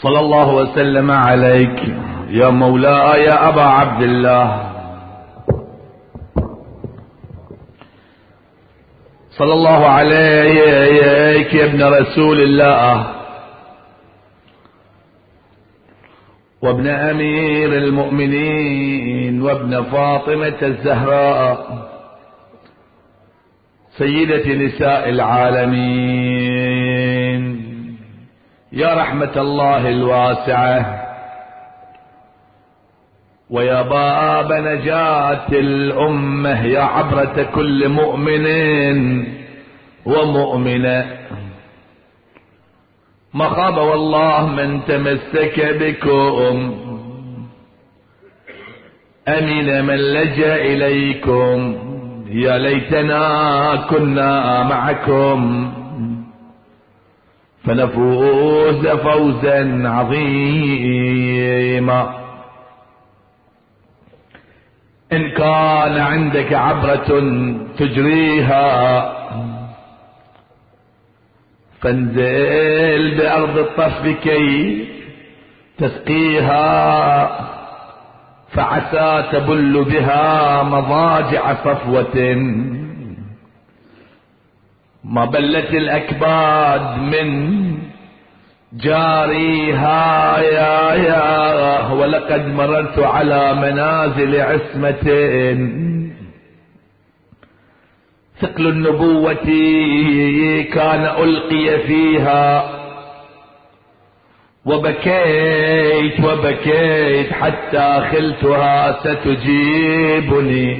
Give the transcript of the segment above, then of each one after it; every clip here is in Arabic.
صلى الله وسلم عليك يا مولاي يا أبا عبد الله. صلى الله عليك يا ابن رسول الله وابن أمير المؤمنين وابن فاطمة الزهراء سيدة نساء العالمين يا رحمة الله الواسعة ويا باب نجاة الأمة يا عبرة كل مؤمن ومؤمنة. ما خاب والله من تمسك بكم، أمن من لجأ إليكم، يا ليتنا كنا معكم فنفوز فوزا عظيما. إن كان عندك عبرة تجريها فانزل بأرض الطف كي تسقيها، فعسى تبل بها مضاجع صفوة. ما بلت الأكباد من جاريها يا ولقد مررت على منازل عصمة ثقل النبوة كان ألقي فيها، وبكيت حتى خلتها ستجيبني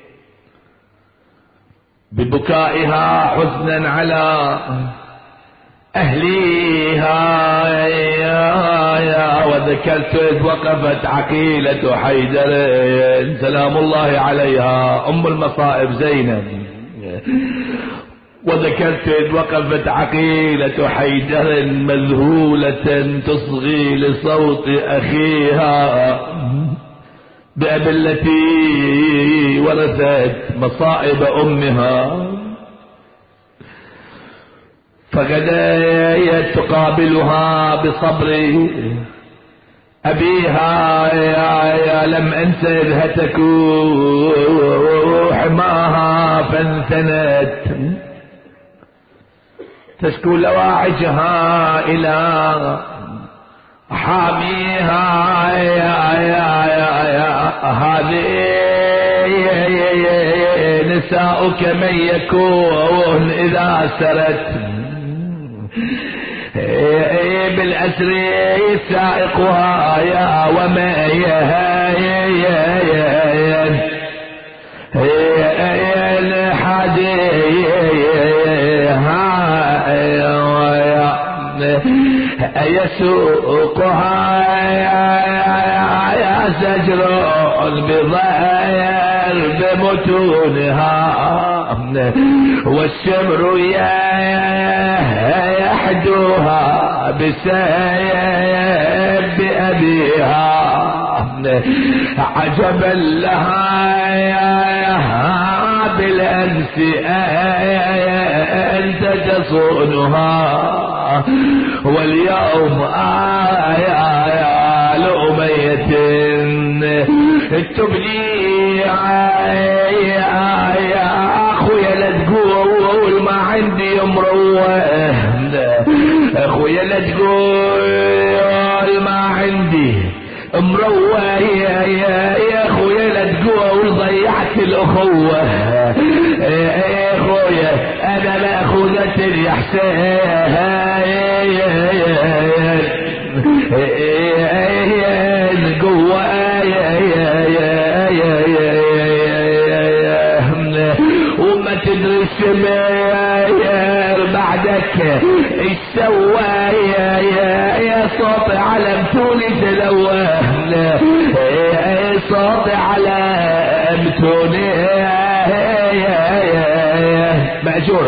ببكائها حزنا على أهليها وذكرت إذ وقفت عقيلة حيدر سلام الله عليها أم المصائب زينب، وذكرت إذ وقفت عقيلة حيدر مذهولة تصغي لصوت أخيها بأب التي ورثت مصائب أمها، فغدايت تقابلها بصبر أبيها يا لم أنس إذ هتكوا حماها فانثنت تشكو لواعجها إلى حاميها هذه نساؤك من يكون إذا سرت بالأسر سائقها يا يسوقها يا زجر بضير بمتونها والشمر يحدوها بسيب أبيها عجبا لها بالأنس أنت تصونها واليوم يا لأمية تبلي يا أخويا لا تقول ما عندي مروة، أخويا لا تقول ما عندي مروة يا أخويا لا تقول ضيعت الأخوة، يا أخويا أنا لا أخوذة يا حسين قوة وما تدري الشمير بعدك ايش سوى يا صوت علم توني تلوى صوت علم توني مأجور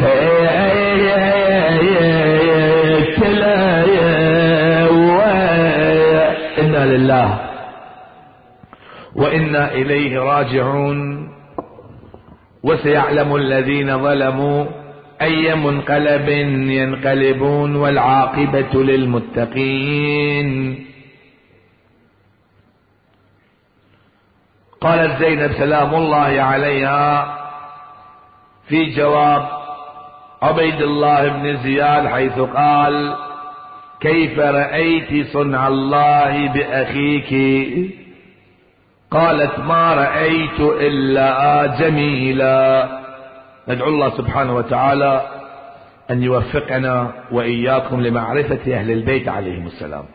إنا لله وإنا إليه راجعون. وسيعلم الذين ظلموا أي منقلب ينقلبون والعاقبة للمتقين. قالت زينب سلام الله عليها في جواب عبيد الله بن زياد حيث قال: كيف رأيت صنع الله بأخيك؟ قالت: ما رأيت إلا جميلا. ندعو الله سبحانه وتعالى أن يوفقنا وإياكم لمعرفة أهل البيت عليهم السلام،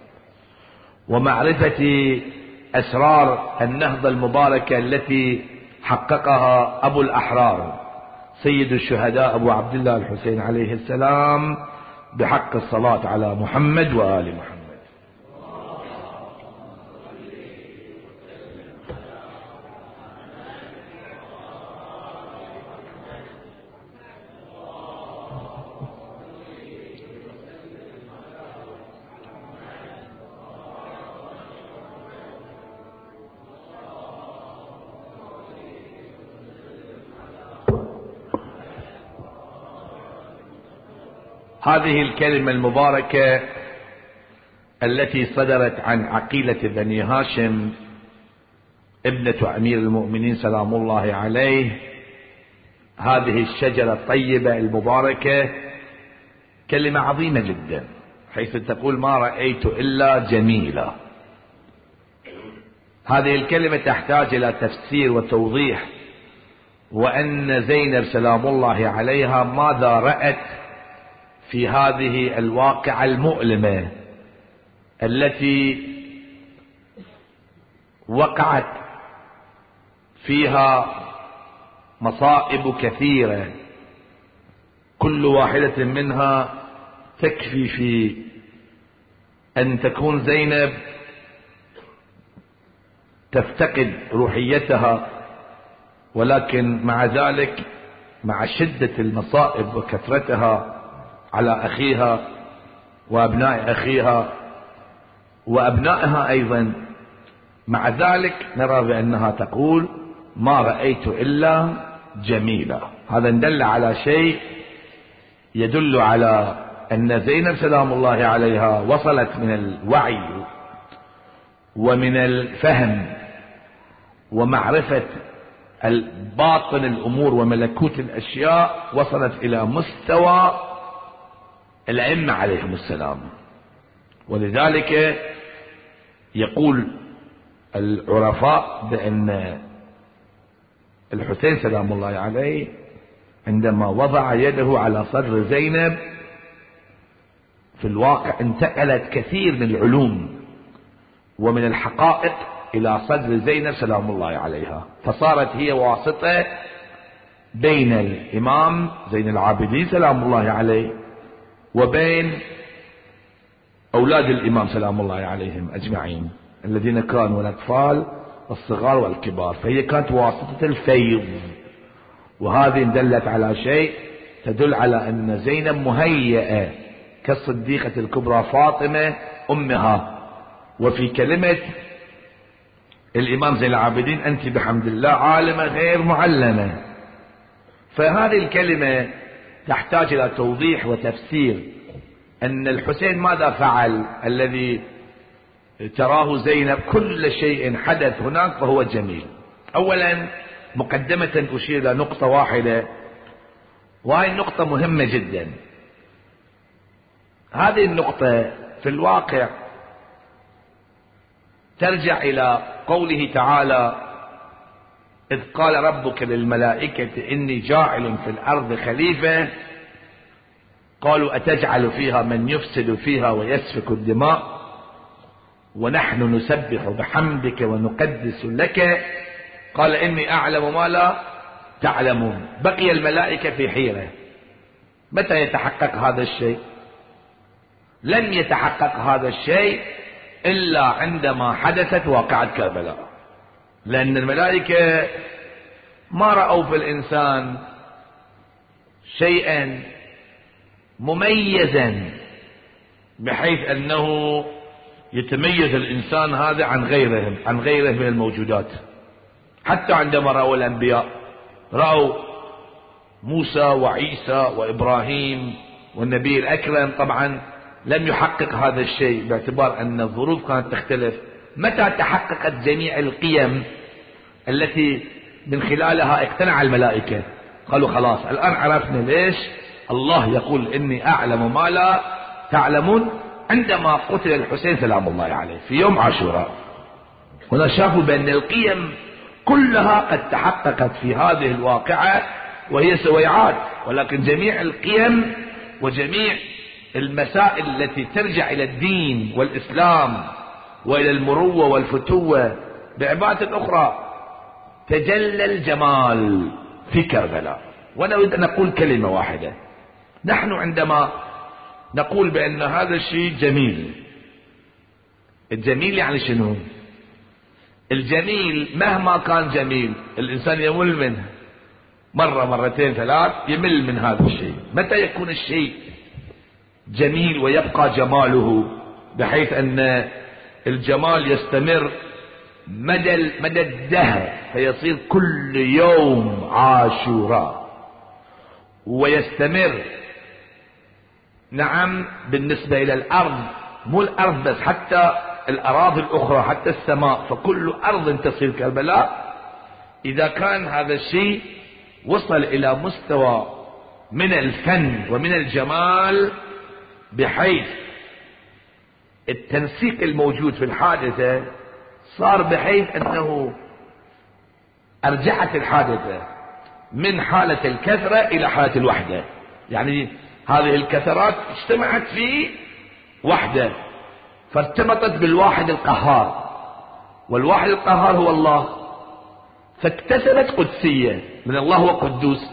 ومعرفة أسرار النهضة المباركة التي حققها أبو الأحرار سيد الشهداء أبو عبد الله الحسين عليه السلام بحق الصلاة على محمد وآل محمد. هذه الكلمة المباركة التي صدرت عن عقيلة بني هاشم ابنة أمير المؤمنين سلام الله عليه، هذه الشجرة الطيبة المباركة كلمة عظيمة جدا، حيث تقول: ما رأيت إلا جميلة. هذه الكلمة تحتاج إلى تفسير وتوضيح، وأن زينب سلام الله عليها ماذا رأت في هذه الواقعة المؤلمة التي وقعت فيها مصائب كثيرة، كل واحدة منها تكفي في أن تكون زينب تفتقد روحيتها، ولكن مع ذلك مع شدة المصائب وكثرتها على أخيها وأبناء أخيها وأبنائها أيضا، مع ذلك نرى بأنها تقول: ما رأيت إلا جميلة. هذا دل على شيء يدل على أن زينب سلام الله عليها وصلت من الوعي ومن الفهم ومعرفة باطن الأمور وملكوت الأشياء، وصلت إلى مستوى الأئمة عليهم السلام. ولذلك يقول العرفاء بأن الحسين سلام الله عليه عندما وضع يده على صدر زينب في الواقع انتقلت كثير من العلوم ومن الحقائق إلى صدر زينب سلام الله عليها، فصارت هي واسطة بين الإمام زين العابدين سلام الله عليه وبين أولاد الإمام سلام الله عليهم أجمعين الذين كانوا الأطفال والصغار والكبار، فهي كانت واسطة الفيض. وهذه دلت على شيء، تدل على أن زينب مهيئة كالصديقة الكبرى فاطمة أمها. وفي كلمة الإمام زين العابدين: أنت بحمد الله عالمة غير معلمة. فهذه الكلمة تحتاج إلى توضيح وتفسير، أن الحسين ماذا فعل الذي تراه زينب كل شيء حدث هناك فهو جميل. أولا مقدمة أشير إلى نقطة واحدة، وهي النقطة مهمة جدا. هذه النقطة في الواقع ترجع إلى قوله تعالى: إذ قال ربك للملائكة إني جاعل في الأرض خليفة قالوا أتجعل فيها من يفسد فيها ويسفك الدماء ونحن نسبح بحمدك ونقدس لك قال إني أعلم ما لا تعلمون. بقي الملائكة في حيرة، متى يتحقق هذا الشيء؟ لن يتحقق هذا الشيء إلا عندما حدثت واقعة كربلاء، لأن الملائكة ما رأوا في الإنسان شيئا مميزا بحيث أنه يتميز الإنسان هذا عن غيره من الموجودات. حتى عندما رأوا الأنبياء رأوا موسى وعيسى وإبراهيم والنبي الأكرم طبعا لم يحقق هذا الشيء باعتبار أن الظروف كانت تختلف. متى تحققت جميع القيم التي من خلالها اقتنع الملائكة؟ قالوا خلاص الآن عرفنا ليش الله يقول إني أعلم ما لا تعلمون عندما قتل الحسين سلام الله عليه في يوم عاشوراء. هنا شافوا بأن القيم كلها قد تحققت في هذه الواقعة وهي سويعات، ولكن جميع القيم وجميع المسائل التي ترجع إلى الدين والإسلام وإلى المروة والفتوة بعبارة أخرى تجلى الجمال في كربلاء. وأنا أريد أن أقول كلمة واحدة. نحن عندما نقول بأن هذا الشيء جميل، الجميل يعني شنو؟ الجميل مهما كان جميل الإنسان يمل منه مرة مرتين ثلاث، يمل من هذا الشيء. متى يكون الشيء جميل ويبقى جماله بحيث أن الجمال يستمر مدى الدهر، فيصير كل يوم عاشوراء ويستمر. نعم بالنسبة إلى الأرض، مو الأرض بس، حتى الأراضي الأخرى، حتى السماء، فكل أرض تصير كربلاء. إذا كان هذا الشيء وصل إلى مستوى من الفن ومن الجمال بحيث التنسيق الموجود في الحادثة صار بحيث أنه أرجعت الحادثة من حالة الكثرة إلى حالة الوحدة. يعني هذه الكثرات اجتمعت في وحدة فارتبطت بالواحد القهار، والواحد القهار هو الله، فاكتسبت قدسية من الله وقدوس،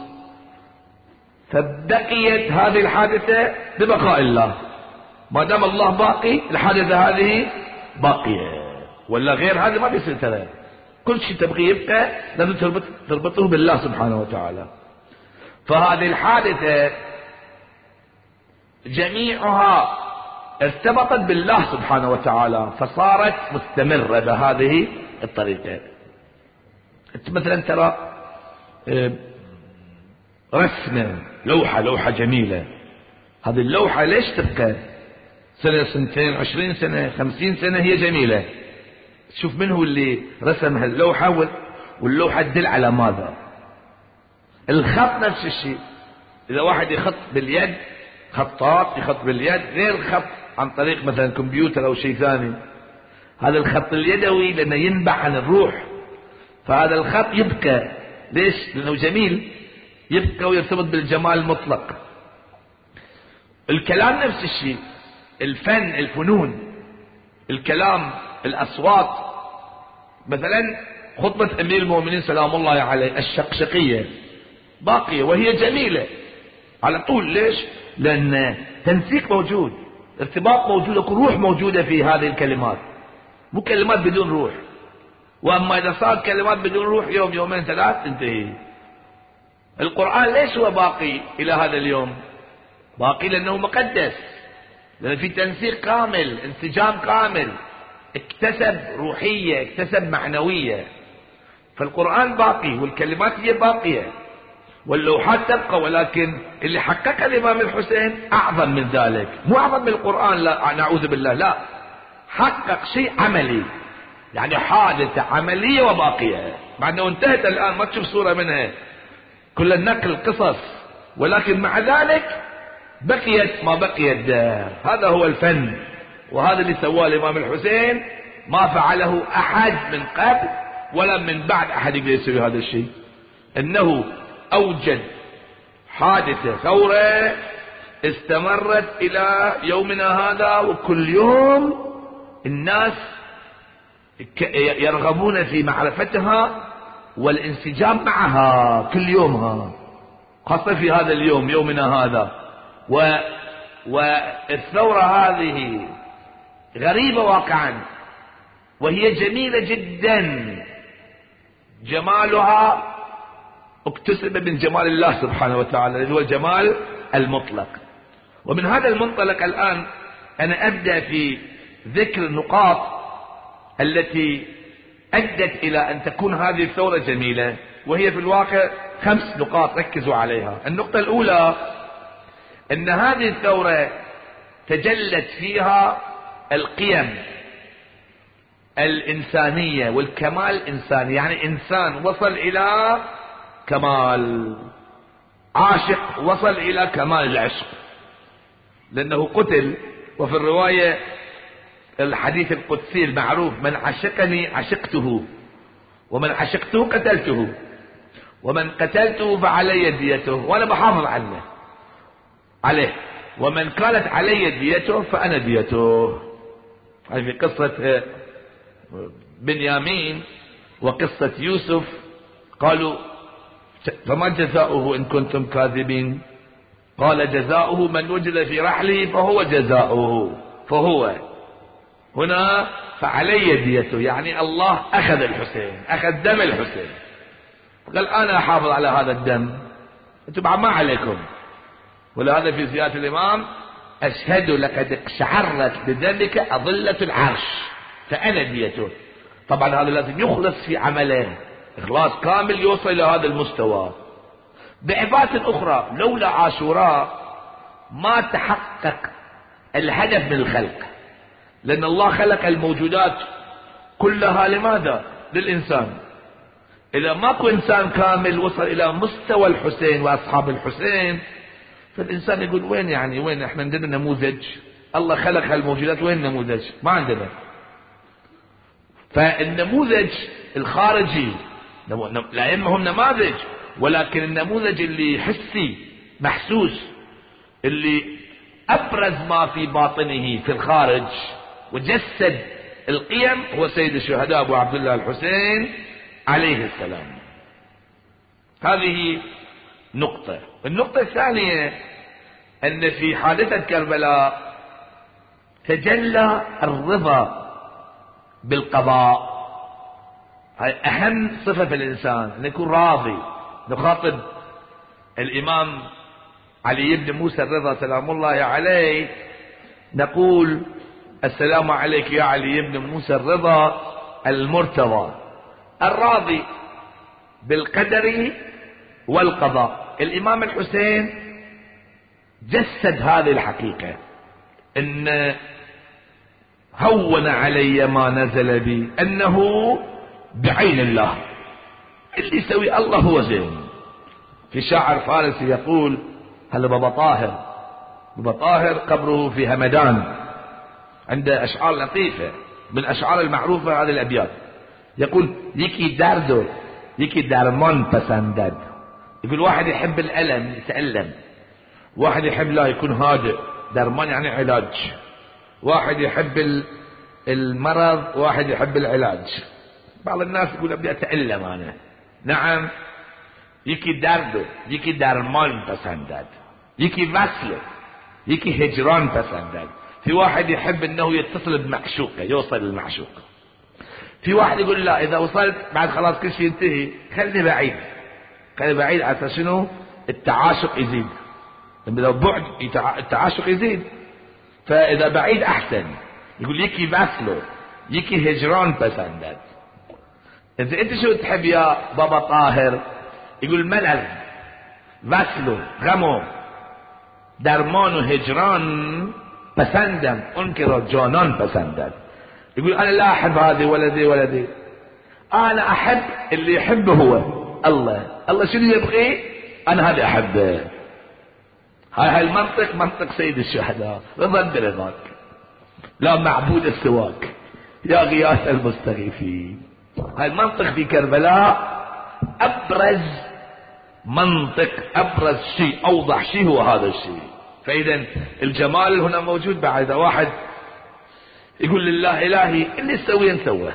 فبقيت هذه الحادثة ببقاء الله. ما دام الله باقي الحادثة هذه باقية، ولا غير هذا ما بيصير. ترى كل شيء تبغي يبقى لازم تربطه بالله سبحانه وتعالى. فهذه الحادثة جميعها ارتبطت بالله سبحانه وتعالى فصارت مستمرة بهذه الطريقة. مثلا ترى رسمة لوحة جميلة، هذه اللوحة ليش تبقى سنة سنتين 20 سنة 50 سنة هي جميلة؟ شوف من هو اللي رسم هاللوحة، واللوحة تدل على ماذا؟ الخط نفس الشيء. إذا واحد يخط باليد، خطاط يخط باليد غير خط عن طريق مثلا كمبيوتر أو شيء ثاني. هذا الخط اليدوي لأنه ينبع عن الروح، فهذا الخط يبقى. ليش؟ لأنه جميل، يبقى ويرتبط بالجمال المطلق. الكلام نفس الشيء، الفن، الفنون، الكلام، الأصوات. مثلا خطبة أمير المؤمنين سلام الله عليه الشقشقية باقية وهي جميلة على طول. ليش؟ لأن تنسيق موجود، ارتباط موجود، روح موجودة في هذه الكلمات، مو كلمات بدون روح. وأما إذا صارت كلمات بدون روح يوم يومين ثلاث انتهي. القرآن ليش هو باقي إلى هذا اليوم؟ باقي لأنه مقدس، لأن في تنسيق كامل، انسجام كامل، اكتسب روحية، اكتسب معنوية. فالقرآن باقي والكلمات هي باقية واللوحات تبقى، ولكن اللي حقق الإمام الحسين أعظم من ذلك. مو أعظم من القرآن، لا نعوذ بالله، لا، حقق شيء عملي، يعني حادثة عملية وباقية، مع أنه انتهت الآن ما تشوف صورة منها، كل النقل قصص، ولكن مع ذلك بقيت ما بقيت دار. هذا هو الفن، وهذا اللي سواه الإمام الحسين، ما فعله أحد من قبل ولا من بعد أحد يقدر يسوي هذا الشيء. إنه أوجد حادثة ثورة استمرت إلى يومنا هذا، وكل يوم الناس يرغبون في معرفتها والانسجام معها كل يومها، خاصة في هذا اليوم يومنا هذا. والثورة هذه غريبة واقعا، وهي جميلة جدا، جمالها اكتسب من جمال الله سبحانه وتعالى الذي هو الجمال المطلق. ومن هذا المنطلق الآن أنا أبدأ في ذكر النقاط التي أدت إلى أن تكون هذه الثورة جميلة، وهي في الواقع 5 نقاط ركزوا عليها. النقطة الأولى أن هذه الثورة تجلت فيها القيم الإنسانية والكمال الإنساني، يعني إنسان وصل إلى كمال، عاشق وصل إلى كمال العشق، لأنه قتل. وفي الرواية الحديث القدسي المعروف: من عشقني عشقته، ومن عشقته قتلته، ومن قتلته فعلي ديته، وأنا بحافظ عليه، ومن كانت علي ديته فأنا ديته. هذه في قصة بنيامين وقصة يوسف. قالوا: فما جزاؤه إن كنتم كاذبين؟ قال: جزاؤه من وجد في رحله فهو جزاؤه. فهو هنا فعلي ديته، يعني الله أخذ الحسين، أخذ دم الحسين، قال: أنا أحافظ على هذا الدم، أنتم ما عليكم. ولهذا في زيادة الإمام: أشهد لقد اقشعرت بدمك أضلة العرش فأنا ديته. طبعا هذا لازم يخلص في عمله إخلاص كامل يوصل إلى هذا المستوى. بعبارة أخرى، لولا عاشوراء ما تحقق الهدف من الخلق، لأن الله خلق الموجودات كلها لماذا؟ للإنسان. إذا ماكو إنسان كامل وصل إلى مستوى الحسين وأصحاب الحسين، فالإنسان يقول: وين يعني وين؟ احنا عندنا نموذج، الله خلق هالموجودات، وين نموذج؟ ما عندنا. فالنموذج الخارجي الأئمة هم نماذج، ولكن النموذج اللي حسي محسوس اللي أبرز ما في باطنه في الخارج وجسد القيم هو سيد الشهداء أبو عبد الله الحسين عليه السلام. هذه نقطة. النقطة الثانية أن في حادثة كربلاء تجلى الرضا بالقضاء. هاي أهم صفة في الإنسان، أن يكون راضي. نخاطب الإمام علي بن موسى الرضا سلام الله عليه نقول: السلام عليك يا علي بن موسى الرضا المرتضى الراضي بالقدر والقضاء. الإمام الحسين جسد هذه الحقيقة، إن هون علي ما نزل بي، أنه بعين الله، اللي يسوي الله هو زين. في شاعر فارسي يقول: هل بابا طاهر قبره في همدان، عنده أشعار لطيفة من أشعار المعروفة هذه الأبيات. يقول: يكي دردو يكي درمان پسندد. يقول واحد يحب الألم يتألم، واحد يحب لا يكون هادئ، درمان يعني علاج. واحد يحب المرض، واحد يحب العلاج. بعض الناس يقول: أبدي أتألم أنا. نعم، يكي دردو يكي درمان پسندد، يكي وصل يكي هجران پسندد. في واحد يحب انه يتصل بمعشوقه، يوصل للمعشوقه. في واحد يقول: لا، اذا وصلت بعد خلاص كل شيء ينتهي، خلني بعيد عشان شنو؟ التعاشق يزيد. لو بعد التعاشق يزيد، فاذا بعيد احسن. يقول: يكي وصله يكي هجران پسندد. انت شو تحب يا بابا طاهر؟ يقول: ملل، وصله، غمو، درمان و هجران پسندم، اون که را جانان پسندد. يقول: انا لا احب هذه ولدي، انا احب اللي يحبه هو الله شنو يبغي انا هذا احبه. هاي المنطق منطق سيد الشهداء: رضا برضاك لا معبود سواك يا غياث المستغيثين. هاي المنطق في كربلاء ابرز منطق، ابرز شيء، اوضح شيء هو هذا الشيء. فاذا الجمال هنا موجود. بعد واحد يقول لله: الهي اللي يسوي نسوه،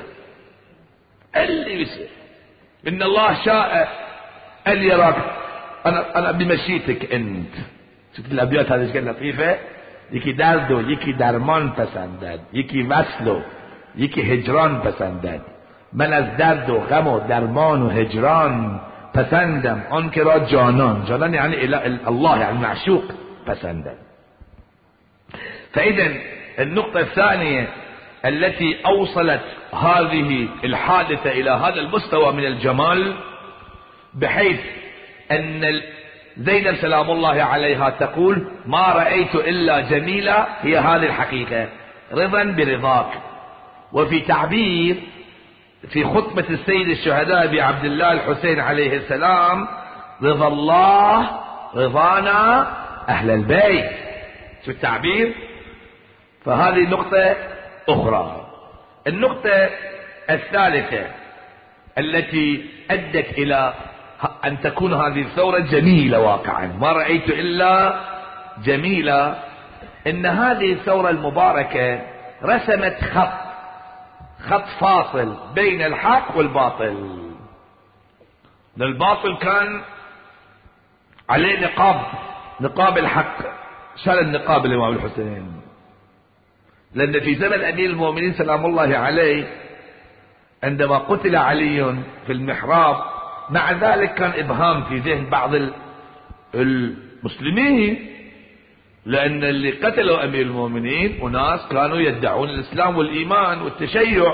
اللي يسوي، ان الله شاء ان يراك، انا بمشيتك انت. شفت الابيات هذه ايش لطيفه؟ يكي دردو يكي درمان پسندد، يكي وصلو يكي هجران پسندد. من از درد و غم و درمان و هجران پسندم، آن که را جانان يعني الله يعني معشوق پسندم. فإذا النقطة الثانية التي أوصلت هذه الحادثة إلى هذا المستوى من الجمال، بحيث أن زينب سلام الله عليها تقول: ما رأيت إلا جميلة، هي هذه الحقيقة، رضا برضاك. وفي تعبير في خطبة السيد الشهداء أبي عبد الله الحسين عليه السلام: رضا الله رضانا أهل البيت. شو التعبير؟ فهذه نقطة أخرى. النقطة الثالثة التي أدت إلى أن تكون هذه الثورة جميلة واقعا، ما رأيت إلا جميلة، إن هذه الثورة المباركة رسمت خط فاصل بين الحق والباطل. الباطل كان عليه نقاب الحق، شال النقاب الإمام الحسين، لأن في زمن أمير المؤمنين سلام الله عليه عندما قتل علي في المحراب، مع ذلك كان إبهام في ذهن بعض المسلمين، لأن اللي قتلوا أمير المؤمنين أناس كانوا يدعون الإسلام والإيمان والتشيع،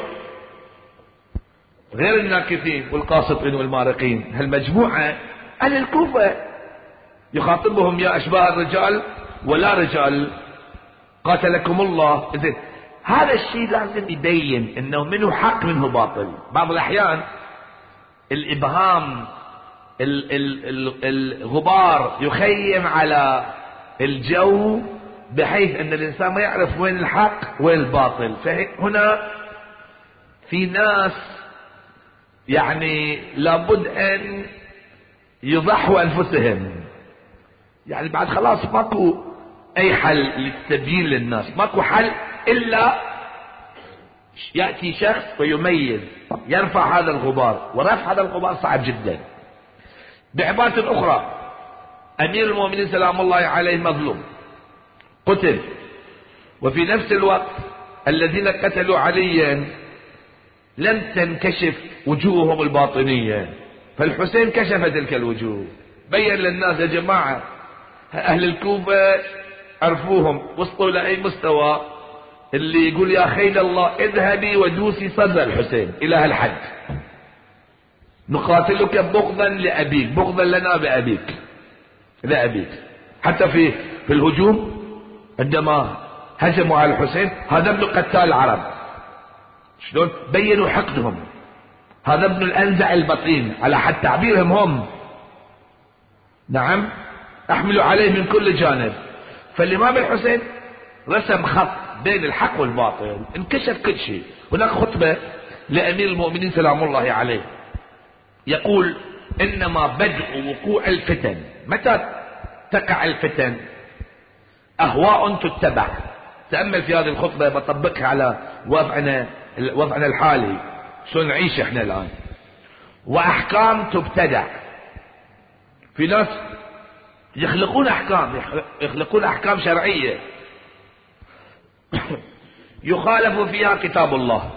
غير الناكثين والقاسطين والمارقين. هالمجموعة أهل الكوفة يخاطبهم: يا أشباه الرجال ولا رجال، قاتلكم الله. إذن هذا الشيء لازم يبين أنه منه حق منه باطل. بعض الأحيان الإبهام الغبار يخيم على الجو، بحيث أن الإنسان ما يعرف وين الحق وين الباطل. فهنا في ناس يعني لابد أن يضحوا أنفسهم، يعني بعد خلاص ماكو أي حل للتبيين للناس، ماكو حل إلا يأتي شخص ويميز يرفع هذا الغبار، ورفع هذا الغبار صعب جدا. بعبارة أخرى، أمير المؤمنين سلام الله عليه مظلوم، قتل، وفي نفس الوقت الذين قتلوا عليا لم تنكشف وجوههم الباطنية، فالحسين كشف تلك الوجوه، بين للناس: يا جماعة أهل الكوفة عرفوهم، وصلوا لأي مستوى اللي يقول يا خيل الله اذهبي ودوسي صدر الحسين إلى هالحد، نقاتلك بغضا لأبيك، بغضا لنا بأبيك، لا أبيك. حتى في الهجوم عندما هجموا على الحسين: هذا ابن قتال العرب، شلون بينوا حقدهم، هذا ابن الأنزع البطين على حد تعبيرهم هم، نعم، احملوا عليه من كل جانب. فالإمام الحسين رسم خط بين الحق والباطل، انكشف كل شيء. هناك خطبة لأمير المؤمنين سلام الله عليه يقول: إنما بدء وقوع الفتن، متى تقع الفتن؟ أهواء تتبع. تأمل في هذه الخطبة، بطبقها على وضعنا الحالي، شو نعيش احنا الآن. وأحكام تبتدع، في ناس يخلقون أحكام شرعية يخالف فيها كتاب الله،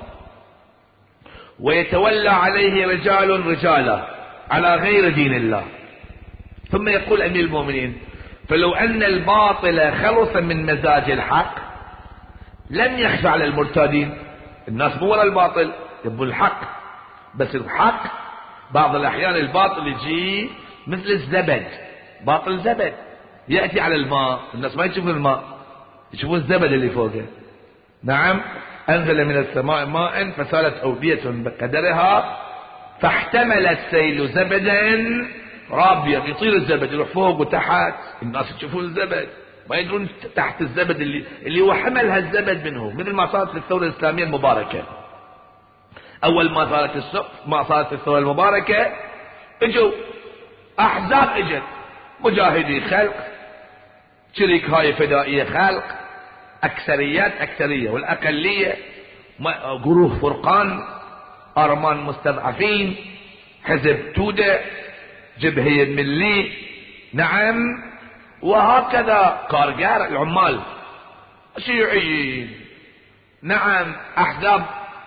ويتولى عليه رجالا على غير دين الله. ثم يقول أمير المؤمنين: فلو أن الباطل خلص من مزاج الحق لم يخفى على المرتادين. الناس مو ولا الباطل، يبون الحق، بس الحق بعض الأحيان الباطل يجي مثل الزبد، باطل زبد يأتي على الماء، الناس ما يشوفون الماء، يشوفون الزبد اللي فوقه. نعم، أنزل من السماء ماء فسالت أودية بقدرها فاحتمل السيل زبدا رابيا، يطير الزبد يروح فوق وتحت، الناس يشوفون الزبد ما يدرون تحت الزبد اللي هو حمل هالزبد منه. مثل ما صارت في الثورة الإسلامية المباركة، أول ما صارت الثورة المباركة اجوا أحزاب، اجت مجاهدي خلق، شركاء فدائية خلق، أكثرية، والأقلية جروح فرقان، أرمان مستضعفين، حزب تودة، جبهة الملي، نعم، وهكذا كارجار العمال، شيوعيين، نعم، أحزاب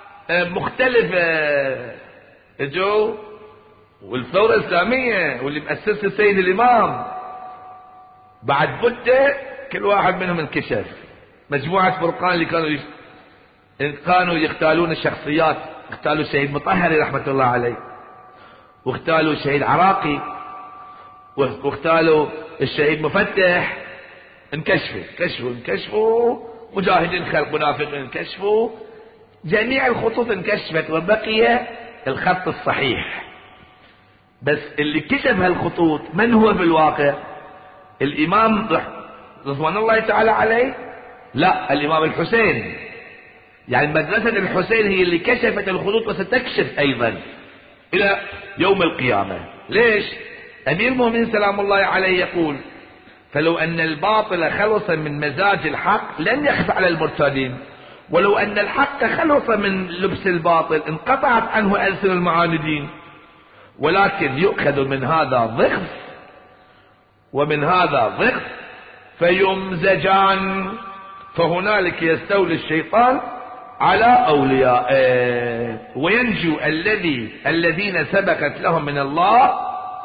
مختلفة اجوا. والثورة الإسلامية واللي مؤسسها السيد الإمام بعد مدة كل واحد منهم انكشف. مجموعة فرقان اللي كانوا كانوا يختالون الشخصيات، اختالوا الشهيد مطهري رحمة الله عليه، واختالوا الشهيد عراقي، واختالوا الشهيد مفتح. انكشفوا مجاهدين خلق منافقين انكشفوا، جميع الخطوط انكشفت وبقي الخط الصحيح. بس اللي كشف هالخطوط من هو في الواقع؟ الإمام رضوان الله تعالى عليه؟ لا، الإمام الحسين. يعني مدرسة الحسين هي اللي كشفت الخطوط وستكشف أيضا إلى يوم القيامة. ليش؟ أمير المؤمنين سلام الله عليه يقول: فلو أن الباطل خلص من مزاج الحق لن يخفى على المرتدين، ولو أن الحق خلص من لبس الباطل انقطعت عنه ألسن المعاندين، ولكن يؤخذ من هذا ضغط ومن هذا ضغط فيمزجان، فهنالك يستولي الشيطان على أوليائه وينجو الذين سبقت لهم من الله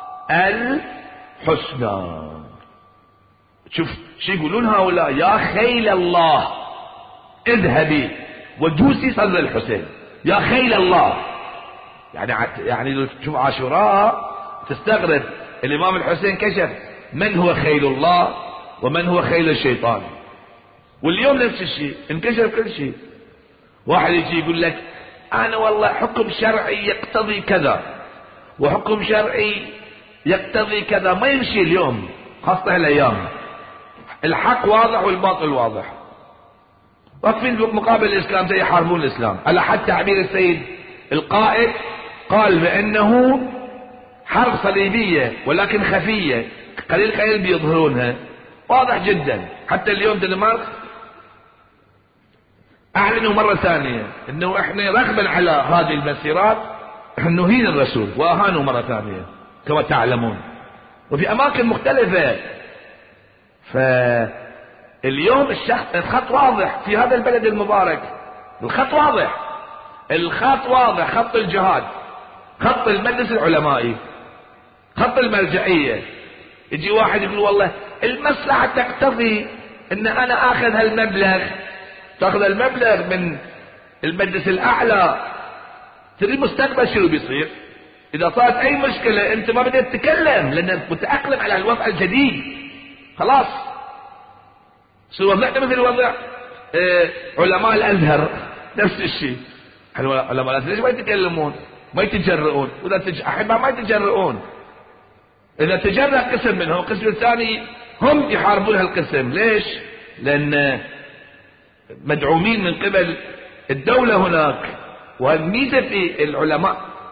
الحسنى. شوف شو يقولون هؤلاء: يا خيل الله اذهبي وجوسي صدر الحسين. يا خيل الله، يعني تشوف عاشوراء تستغرب. الإمام الحسين كشف من هو خيل الله ومن هو خيل الشيطان. واليوم نفس الشيء، انكشف كل شيء. واحد يجي يقول لك: أنا والله حكم شرعي يقتضي كذا وحكم شرعي يقتضي كذا. ما يمشي اليوم، خاصة الأيام. الحق واضح والباطل واضح. واقفين مقابل الإسلام زي يحاربون الإسلام. على حد تعبير السيد القائد قال بأنه حرب صليبية ولكن خفية، قليل بيظهرونها. واضح جدا. حتى اليوم دنمارك أعلنوا مرة ثانية أنه إحنا رغبا على هذه المسيرات نهين الرسول، وأهانوا مرة ثانية كما تعلمون، وفي أماكن مختلفة. فاليوم الخط واضح في هذا البلد المبارك. الخط واضح، خط الجهاد، خط المجلس العلمائي، خط المرجعية. يجي واحد يقول: والله المصلحة تقتضي ان انا اخذ هالمبلغ. تاخذ المبلغ من المجلس الاعلى، ترى المستقبل شنو بيصير؟ اذا صارت اي مشكلة انت ما بدك تتكلم لانك متأقلم على الوضع الجديد. خلاص شو وضعنا مثل وضع علماء الازهر. نفس الشيء. علماء الازهر ليش ما يتكلمون؟ ما يتجرؤون. واذا احبها ما يتجرؤون. اذا تجرأ قسم منهم، القسم الثاني هم يحاربون هالقسم. ليش؟ لان مدعومين من قبل الدولة هناك. والميزة في العلماء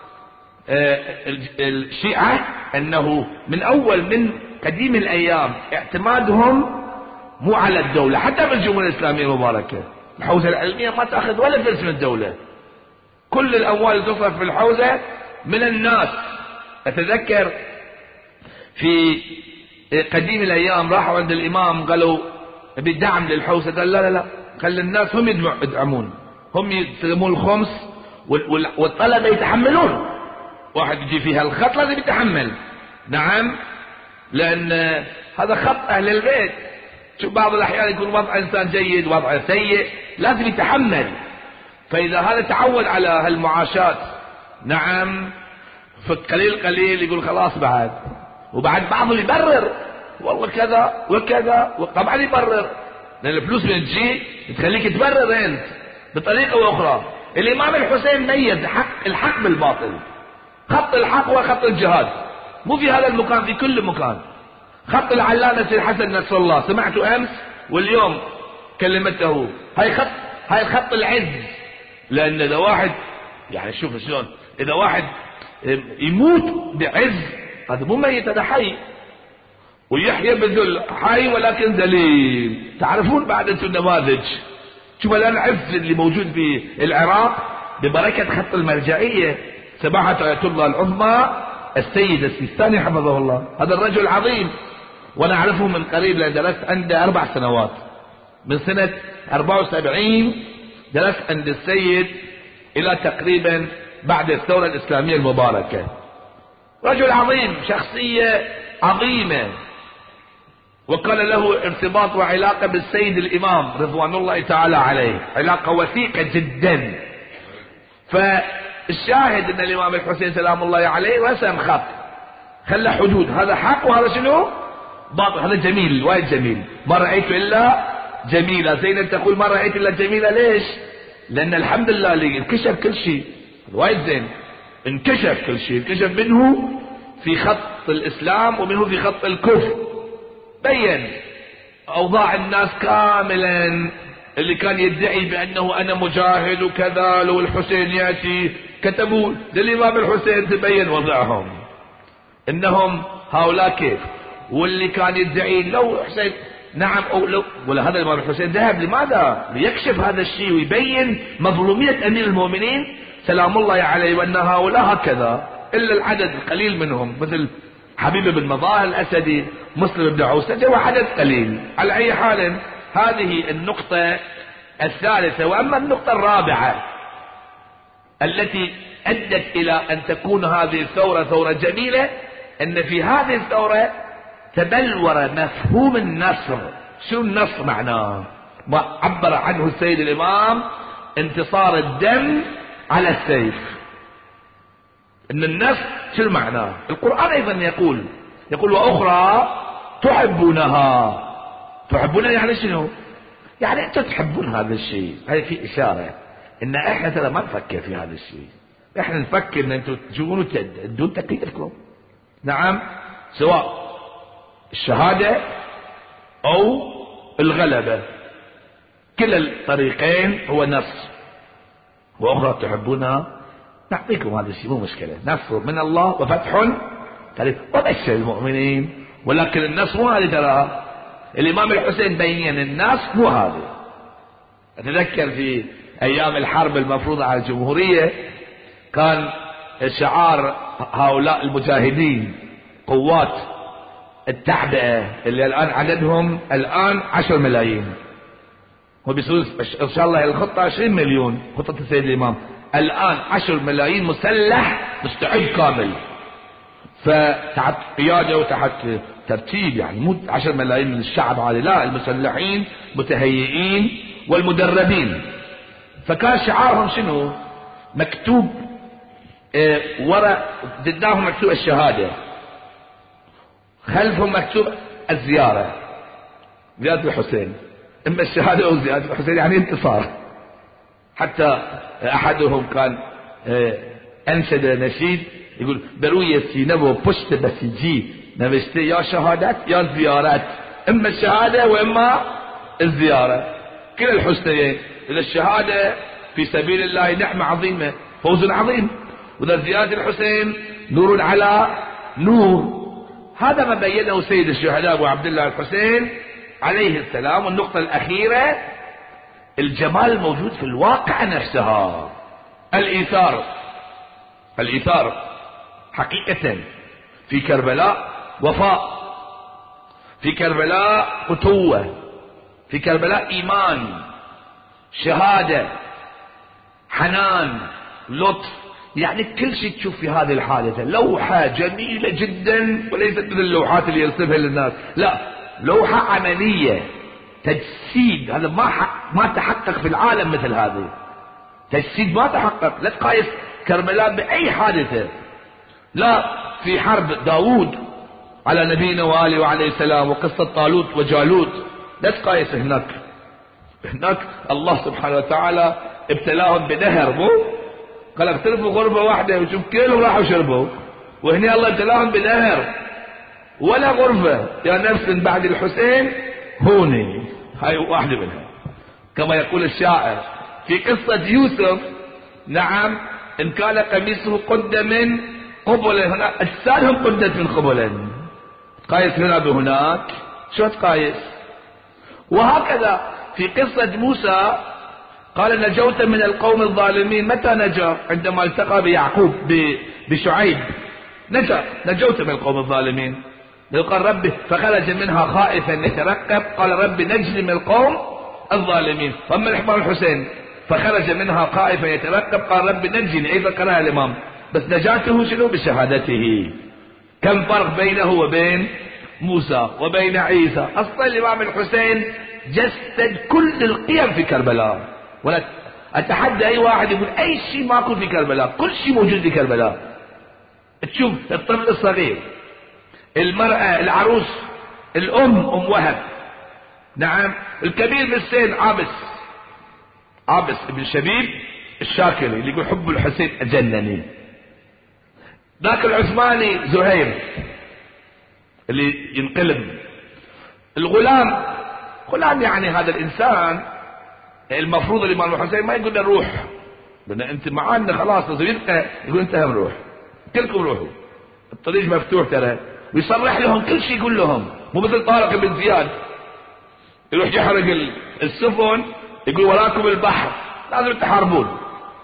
الشيعة انه من اول من قديم الايام اعتمادهم مو على الدولة. حتى في الجمهورية الاسلامية المباركة الحوزة العلمية ما تاخذ ولا فلس من الدولة. كل الاموال اللي تصرف في الحوزة من الناس. اتذكر في قديم الايام راحوا عند الامام قالوا بدعم للحوزة، قال لا خلي الناس هم يدعمون، هم يسلمون الخمس والطلبة يتحملون. واحد يجي فيها الخط لازم يتحمل. نعم، لان هذا خط اهل البيت. شوف بعض الاحيان يكون وضع انسان جيد وضع سيء، لازم يتحمل. فاذا هذا تعود على هالمعاشات، نعم، فقليل يقول خلاص بعد. وبعد بعضهم يبرر والله كذا وكذا، طبعا يبرر لان الفلوس من تجي تخليك تبرر انت بطريقه اخرى. الامام الحسين ميز الحق بالباطل. خط الحق هو خط الجهاد، مو في هذا المكان، في كل مكان. خط العلامة سيد حسن نصر الله سمعته امس واليوم كلمته. هاي خط العز. لان اذا واحد يعني شوف شلون، اذا واحد يموت بعز هذا مو ميت، هذا حي. ويحيى بذل حي ولكن ذليل. تعرفون بعد انتم النماذج. شوف الان العز اللي موجود في العراق ببركة خط المرجعية. سماحة آية الله العظمى السيد السيستاني حفظه الله، هذا الرجل العظيم، وانا اعرفه من قريب لان درست عنده 4 سنوات. من سنة 74 درست عند السيد الى تقريبا بعد الثورة الاسلامية المباركة. رجل عظيم، شخصية عظيمة. وكان له ارتباط وعلاقة بالسيد الإمام رضوان الله تعالى عليه، علاقة وثيقة جدا. فالشاهد أن الإمام الحسين سلام الله عليه رسم خط، خلى حدود، هذا حق وهذا شنو باطل. هذا جميل، وايد جميل. ما رأيت إلا جميلة. زينب تقول ما رأيت إلا جميلة. ليش؟ لأن الحمد لله اللي انكشف كل شيء، وايد زين، انكشف كل شيء، انكشف منه في خط الإسلام ومنه في خط الكفر. بين أوضاع الناس كاملا. اللي كان يدعي بأنه أنا مجاهد وكذا، لو الحسين يأتي، كتبوا للإمام الحسين تبين وضعهم إنهم هؤلاء كيف. واللي كان يدعي لو حسين نعم أو لو، ولا هذا الإمام الحسين ذهب لماذا؟ ليكشف هذا الشيء ويبين مظلومية أمير المؤمنين سلام الله عليه، وأن هؤلاء هكذا، إلا العدد القليل منهم مثل حبيب بن مظاهر الأسدي، مسلم بن عوسة، وعدد قليل. على أي حال هذه النقطة الثالثة. وأما النقطة الرابعة التي أدت إلى أن تكون هذه الثورة ثورة جميلة، أن في هذه الثورة تبلور مفهوم النصر. شو النصر معناه؟ ما عبر عنه السيد الإمام انتصار الدم على السيف. ان النصر شو معناه؟ القرآن ايضا يقول وأخرى تحبونها. تحبونها يعني شنو؟ يعني انتم تحبون هذا الشيء. هذه في اشارة ان احنا ترى ما نفكر في هذا الشيء، احنا نفكر ان انتم تجون وتدون تكليفكم. نعم، سواء الشهادة او الغلبة، كلا الطريقين هو نصر. وأخرى تحبونها نعطيكم هذا الشيء، مو مشكلة، نصر من الله وفتح قريب وبشر المؤمنين. ولكن النصر مو هذه، ترى الإمام الحسين بين النصر مو هذه. أتذكر في أيام الحرب المفروضة على الجمهورية كان شعار هؤلاء المجاهدين قوات التعبئة اللي الآن عددهم الآن 10 ملايين، وبيصير إن شاء الله الخطة 20 مليون، خطة السيد الإمام. الآن 10 ملايين مسلح مستعد كامل، فتحت قيادة وتحت ترتيب، يعني مو 10 ملايين من الشعب عادي، لا، المسلحين متهيئين والمدربين. فكان شعارهم شنو؟ مكتوب وراء قدامهم مكتوب الشهادة، خلفهم مكتوب الزيارة، زيارة الحسين. اما الشهادة او زيارة الحسين يعني انتصار. حتى احدهم كان انشد نشيد يقول برويتي نبو بشت بسيجي نبشت يا شهادات يا زيارات، اما الشهادة واما الزيارة، كلا الحسنيين. اذا الشهادة في سبيل الله نعمة عظيمة، فوز عظيم، واذا زيارة الحسين نور على نور. هذا ما بينه سيد الشهداء ابو عبد الله الحسين عليه السلام. والنقطة الأخيرة الجمال الموجود في الواقع نفسها، الإيثار حقيقة. في كربلاء وفاء، في كربلاء فتوة، في كربلاء إيمان، شهادة، حنان، لطف. يعني كل شيء تشوف في هذه الحادثة. لوحة جميلة جدا، وليست مثل اللوحات اللي يرسمها للناس، لا، لوحة عملية، تجسيد. هذا ما تحقق في العالم مثل هذه، تجسيد ما تحقق. لا تقايس كربلاء بأي حادثة، لا في حرب داود على نبينا وآله وعليه السلام، وقصة طالوت وجالوت، لا تقايس هناك الله سبحانه وتعالى ابتلاهم بنهر، مو قال اغترفوا غرفة واحدة وشوف كلهم راحوا شربوا، وهنا الله ابتلاهم بنهر ولا غرفة يا نفس بعد الحسين هوني. هاي واحدة منها. كما يقول الشاعر في قصة يوسف، نعم، إن كان قميصه قد من قبل، هنا أجسادهم قدت من قبل، تقايس هنا بهناك، شو تقايس؟ وهكذا في قصة موسى قال نجوت من القوم الظالمين. متى نجا؟ عندما التقى بيعقوب بشعيب، نجوت من القوم الظالمين. قال ربي فخرج منها خائفا يترقب، قال ربي نجني من القوم الظالمين. واما الإمام الحسين فخرج منها خائفا يترقب، قال ربي نجني، ايضا قرأها الامام، بس نجاته شنو؟ بشهادته. كم فرق بينه وبين موسى وبين عيسى. أصلا الإمام الحسين جسد كل القيم في كربلاء، ولا أتحدى أي واحد يقول أي شيء ماكو في كربلاء، كل شيء موجود في كربلاء. تشوف الطفل الصغير، المرأة العروس، الأم أم وهب، نعم، الكبير بالسن عابس ابن شبيب الشاكري اللي يقول حب الحسين أجنني. ذاك العثماني زهير اللي ينقلب. غلام يعني هذا الإنسان المفروض الإمام الحسين ما يقول له روح، لأن أنت معانا خلاص نزلت، يقول أنت هم روح، كلكم روحوا، الطريق مفتوح ترى، ويصرح لهم كل شيء، يقول لهم مو مثل طارق بن زياد يروح يحرق السفن يقول وراكم البحر لازم تحاربون.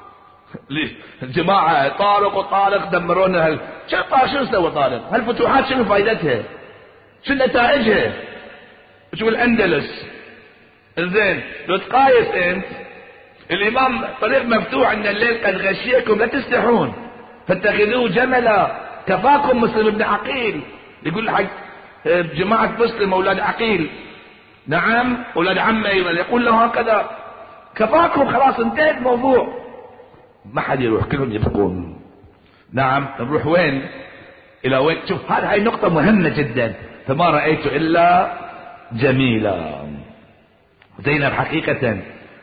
الجماعة طارق دمرونا شو سوى طارق؟ هالفتوحات شنو فائدتها؟ شو نتائجها؟ شو الأندلس؟ زين لو تقايس انت الإمام طريق مفتوح ان الليل قد غشيكم لا تستحون فاتخذوه جملا كفاكم مسلم بن عقيل، يقول حق جماعة مسلم أولاد عقيل، نعم أولاد عمه أيضا، يقول له هكذا كفاكم خلاص انتهى الموضوع، ما حد يروح كلهم يبقون. نعم نروح وين؟ إلى وين؟ شوف هاي نقطة مهمة جدا. فما رأيت إلا جميلة. زينب حقيقة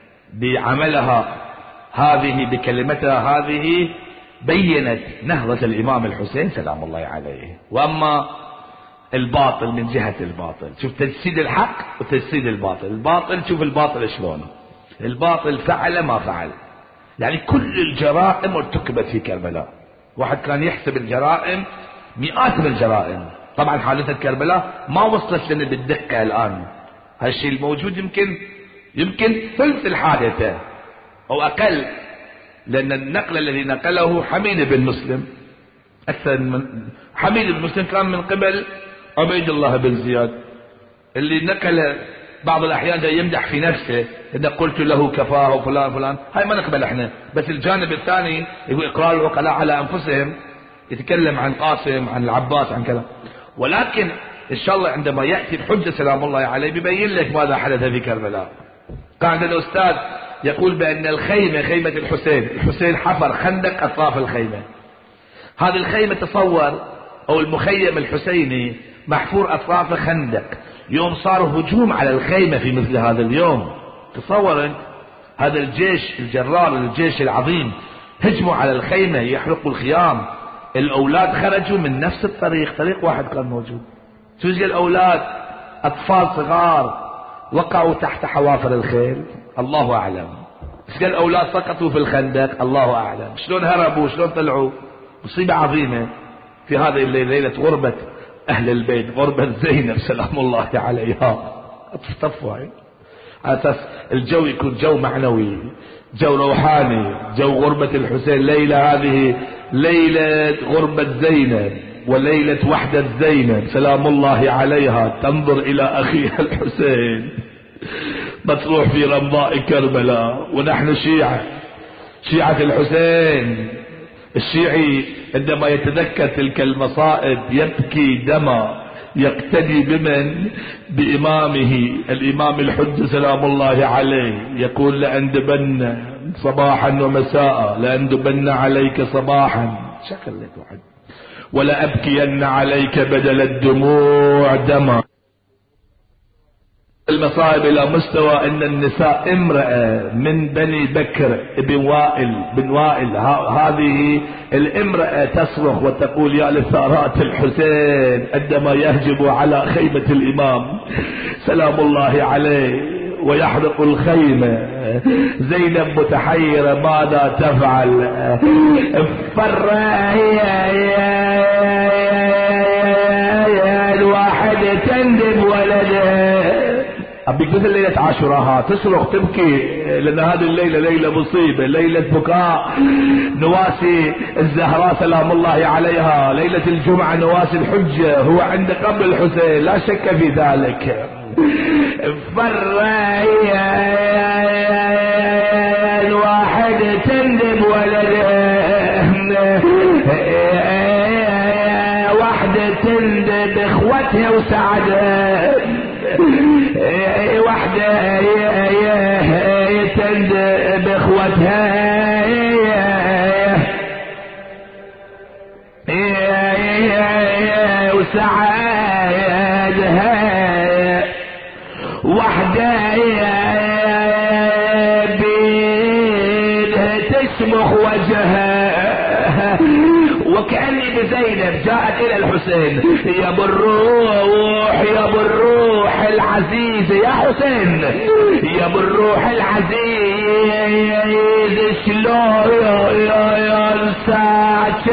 بعملها هذه بكلمتها هذه بينت نهضة الإمام الحسين سلام الله عليه. وأما الباطل من جهة الباطل، شوف تجسيد الحق وتجسيد الباطل. الباطل شوف الباطل شلون، الباطل فعل ما فعل، يعني كل الجرائم ارتكبت في كربلاء. واحد كان يحسب الجرائم مئات من الجرائم. طبعا حادثة كربلاء ما وصلت لنا بالدقة الآن، هالشيء الموجود يمكن ثلث الحادثة أو أقل، لأن النقل الذي نقله حميد بن مسلم أكثر من حميد بن مسلم كان من قبل عبيد الله بن زياد، اللي نقل بعض الأحيان يمدح في نفسه إذا قلت له كفاه وفلان هاي ما نقبل احنا. بس الجانب الثاني يقول إقرار العقلاء على أنفسهم، يتكلم عن قاسم عن العباس عن كذا. ولكن إن شاء الله عندما يأتي الحجة سلام الله عليه بيبين لك ماذا حدث في كربلاء. كان عندنا الأستاذ يقول بأن الخيمة خيمة الحسين حفر خندق أطراف الخيمة. هذه الخيمة تصور أو المخيم الحسيني محفور أطراف خندق. يوم صار هجوم على الخيمة في مثل هذا اليوم، تصور هذا الجيش الجرار الجيش العظيم هجموا على الخيمة يحرقوا الخيام. الأولاد خرجوا من نفس طريق واحد كان موجود. توجد الأولاد أطفال صغار وقعوا تحت حوافر الخيل، الله أعلم. بس الأولاد سقطوا في الخندق، الله أعلم. شلون هربوا شلون طلعوا. مصيبة عظيمة في هذه الليلة، ليلة غربة أهل البيت، غربة زينب سلام الله عليها. اتصطفوا على أساس الجو يكون جو معنوي، جو روحاني، جو غربة الحسين. ليلة هذه ليلة غربة زينب وليلة وحدة زينب سلام الله عليها، تنظر إلى أخيها الحسين مطروح في رمضاء كربلاء، ونحن شيعة الحسين. الشيعي عندما يتذكر تلك المصائب يبكي دما، يقتدي بمن؟ بإمامه الإمام الحج سلام الله عليه. يقول لأندبن صباحا ومساء، لأندبن عليك صباحا شكل لك واحد، ولا أبكين عليك بدل الدموع دما. المصائب إلى مستوى أن النساء امرأة من بني بكر بن وائل هذه الامرأة تصرخ وتقول يا لثارات الحسين عندما يهجم على خيمة الإمام سلام الله عليه ويحرق الخيمة. زينب متحيرة ماذا تفعل؟ فر الواحد تندب ولده. أبيك مثل ليلة عاشوراء تصرخ تبكي، لأن هذه الليلة ليلة مصيبة، ليلة بكاء نواسي الزهراء سلام الله عليها، ليلة الجمعة نواسي الحجة، هو عند قبر الحسين لا شك في ذلك. فر الواحد تندب ولده، واحدة تندب باخوتها وسعدها، وحده يتند باخوتها وسعدها، وحده بيدها تشمخ وجهها، وكأني بزينب جاءت الى الحسين، يا ابو الروح يا ابو الروح العزيز يا حسين، يا ابو الروح العزيز شلون يا انساك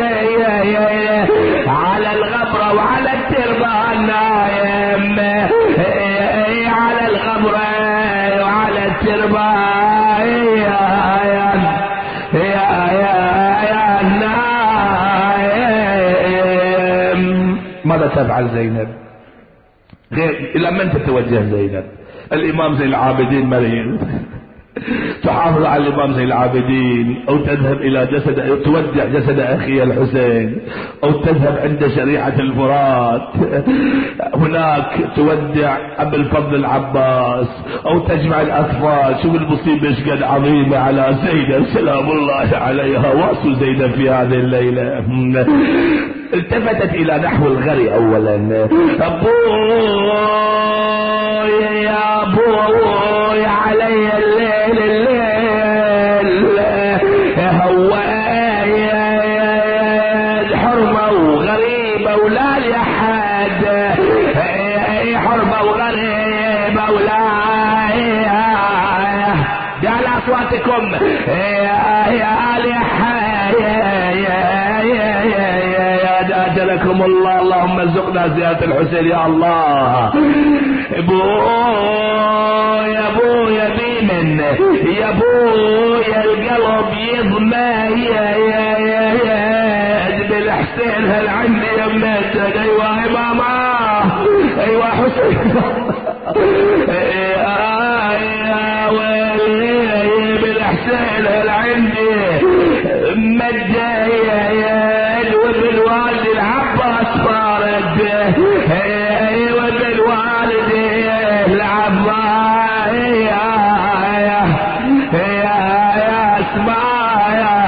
على الغبرة وعلى التربان نايم، على الغبرة وعلى التربان يا نايم. ماذا تفعل زينب؟ غير الى من تتوجه زينب؟ الامام زين العابدين مريض، تحافظ على الامام زين العابدين، او تذهب الى جسد تودع جسد اخي الحسين، او تذهب عند شريعة الفرات هناك تودع ابو الفضل العباس، او تجمع الاطفال. شوف المصيبة ايش قد عظيمة على زينب سلام الله عليها، واسو زينب في هذه الليلة. التفتت الى نحو الغري اولا، ابوي يا ابوي علي الليل هو حرمة وغريبة ولا لحد، حرمة وغريبة ولا قال اصواتكم يا لحد لكم الله. اللهم ارزقنا زيارة الحسين يا الله. يا ابو يا بيمن يا ابو يا القلب يضمى يا بالحسين هل عندي يا ابنتك؟ ايوه يا ماما، ايوه حسين يا ويلي بالحسين هل عندي مدة يا وبالوالد العباس فارد، وبالوالد العباس يا اسماء.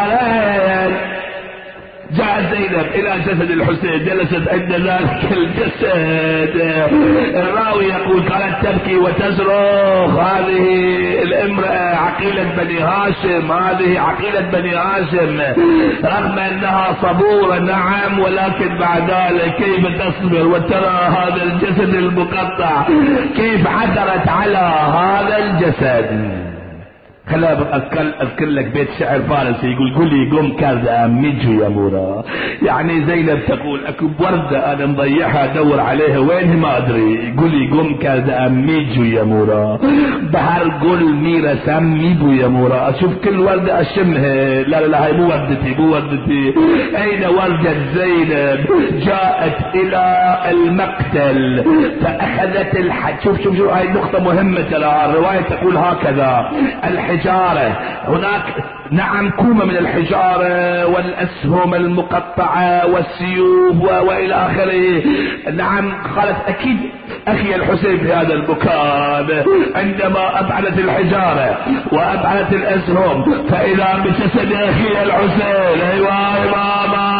جاء زينب الى جسد الحسين، جلست عند ذلك الجسد. الراوي يقول كانت تبكي وتصرخ، هذه الامرأة عقيلة بني هاشم، هذه عقيلة بني هاشم، رغم انها صبورة نعم، ولكن بعد ذلك كيف تصبر وترى هذا الجسد المقطع كيف عثرت على هذا الجسد. خليني اذكر لك بيت شعر فارسي يقول قولي قم كذا ميجو يا مورا، يعني زينب تقول اكو وردة انا مضيعها ادور عليها وين ما ادري، قولي قم كذا ميجو يا مورا، بحر قول ميرا سميبو يا مورا، اشوف كل وردة اشمها، لا لا لا هاي مو وردتي مو وردتي. اين وردة زينب؟ جاءت الى المقتل فاخذت شوف هاي نقطة مهمة ترى، الرواية تقول هكذا، الحجارة هناك نعم كومة من الحجارة والأسهم المقطعة والسيوف وإلى آخره. نعم قالت أكيد أخي الحسين في هذا المكان، عندما أبعدت الحجارة وأبعدت الأسهم فإذا بجسد أخي الحسين. أيوة ماما،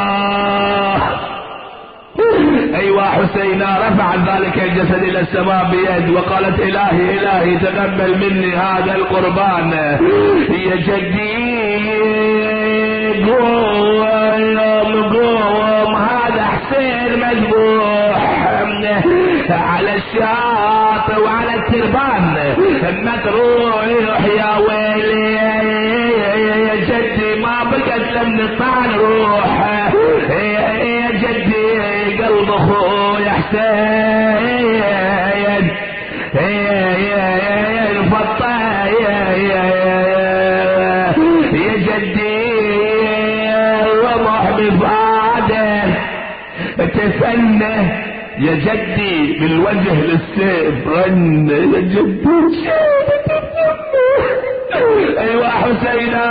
ايوه حسينا. رفعت ذلك الجسد الى السماء بيد وقالت الهي الهي تقبل مني هذا القربان، يا جدي قوم هذا حسين مذبوح على الشاطئ وعلى التربان متروح يا ويلي يا جدي ما بقت لم نطلع نروح يا جدي قلب اخوي حسين الفطا يا جدي الرمح بفاده تفنه يا جدي بالوجه للسيف رن يا جدي ايوه حسينا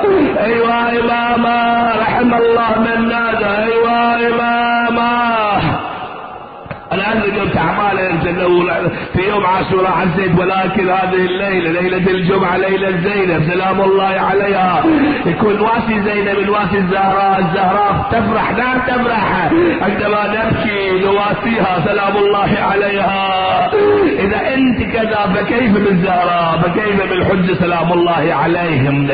ايوه اماما رحم الله من نادى ايوه اماما في يوم عاشوراء حسيت ولكن هذه الليلة ليلة الجمعة ليلة زينب سلام الله عليها يكون واسي زينب الواسي الزهراء تفرح لا تفرح عندما نبكي نواسيها سلام الله عليها. إذا أنت كذا فكيف بالزهراء فكيف بالحج سلام الله عليهم.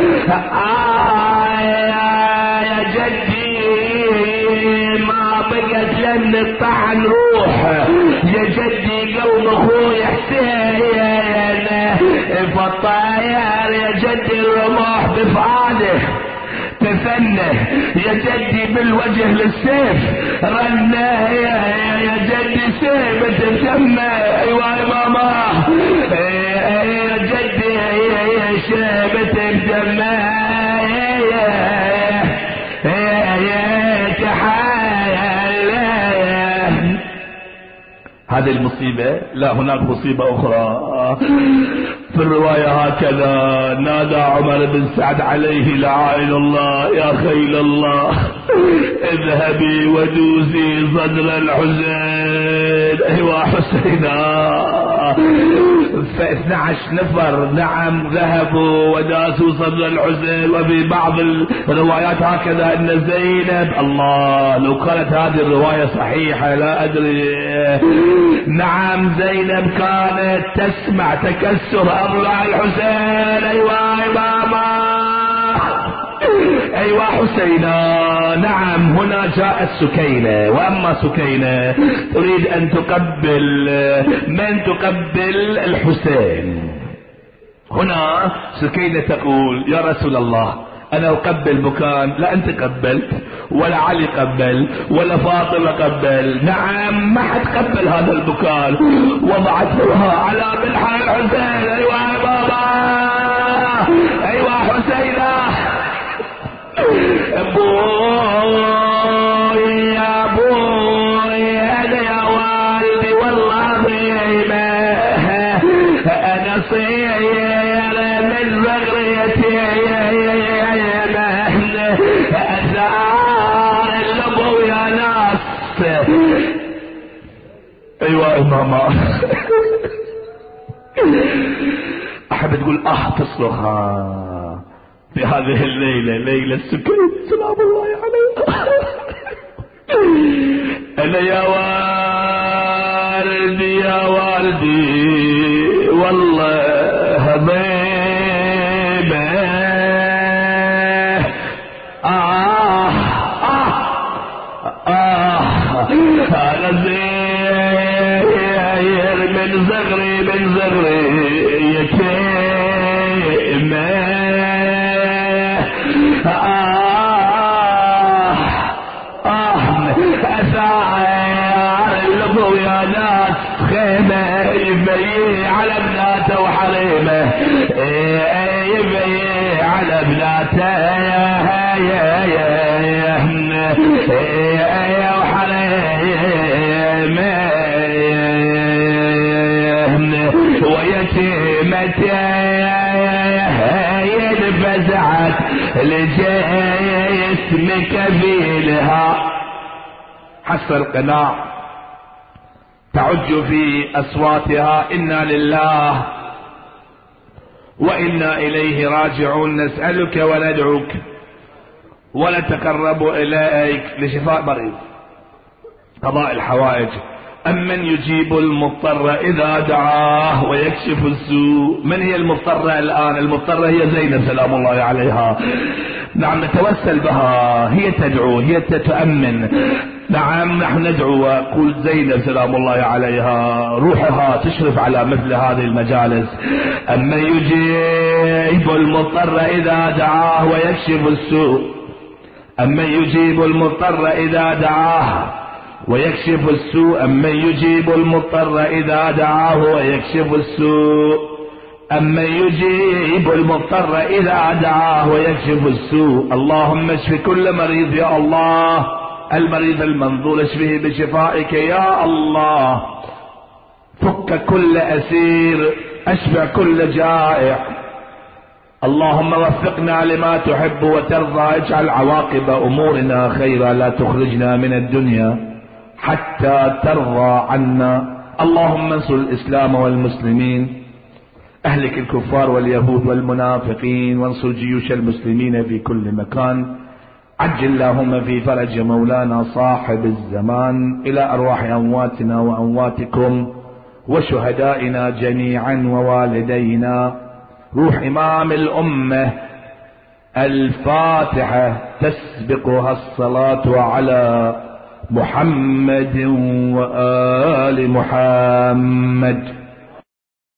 يا جدي ما بقت لن الطعن روح يا جدي قوم اخوي حسين فالطاير يا جدي الرماح بفعاله تثنى يا جدي بالوجه للسيف رنه يا جدي سيف تسمى ايوه يا ماما يا جدي يا شيبة تسمى هذه المصيبة. لا هناك مصيبة أخرى في الرواية هكذا نادى عمر بن سعد عليه لعائن الله يا خيل الله اذهبي ودوزي صدر الحسين. ايوه حسينا. ف12 نفر نعم ذهبوا وداسوا صدر الحسين. وفي بعض الروايات هكذا ان زينب الله لو كانت هذه الرواية صحيحة لا ادري. نعم زينب كانت تسمع تكسر اضلاع الحسين. ايوه ماما ايوه حسينا. نعم هنا جاءت سكينة. واما سكينة تريد ان تقبل من تقبل الحسين. هنا سكينة تقول يا رسول الله انا اقبل مكان لا انت قبلت ولا علي قبل ولا فاطمة قبل. نعم ما حد قبل هذا المكان. وضعتها على ملحى الحسين. ايوه يا بابا ايوه حسينة. ابوي يا ابوي انا يا والدي والله ما انا صير من زغريتي ازار الابو يا ناس. ايوه يا ماما احب تقول تصرخ في هذه الليلة ليلة سكين سلام الله عليها. انا يا والدي يا والدي والله هضيبة انا زير من زغري يتيمة أثار الأبو يا ناس خيمة يبي على ابناته وحريمه يبي على ابناته وحريمه ويتيمته ينفزعت لجسمك فيلها. حسب القناع تعج في أصواتها إنا لله وإنا إليه راجعون نسألك وندعوك ونتقرب إليك لشفاء مريض قضاء الحوائج. أمن يجيب المضطر إذا دعاه ويكشف السوء. من هي المضطرة الآن؟ المضطرة هي زينب سلام الله عليها. نعم نتوسل بها هي تدعو هي تتأمن. نعم نحن ندعو وقول زينب سلام الله عليها روحها تشرف على مثل هذه المجالس. أمن يجيب المضطر إذا دعاه ويكشف السوء. أمن يجيب المضطر إذا دعاه ويكشف السوء. أمن يجيب المضطر إذا دعاه ويكشف السوء. أمن يجيب المضطر إذا دعاه ويكشف السوء. اللهم اشف كل مريض يا الله. المريض المنظور اشفه بشفائك يا الله. فك كل أسير اشفع كل جائع. اللهم وفقنا لما تحب وترضى. اجعل عواقب أمورنا خيرا. لا تخرجنا من الدنيا حتى ترضى عنا. اللهم انصر الإسلام والمسلمين، أهلك الكفار واليهود والمنافقين، وانصر جيوش المسلمين في كل مكان. عجل اللهم في فرج مولانا صاحب الزمان إلى أرواح أمواتنا وأمواتكم وشهدائنا جميعا ووالدينا. روح إمام الأمة الفاتحة تسبقها الصلاة على محمد وآل محمد.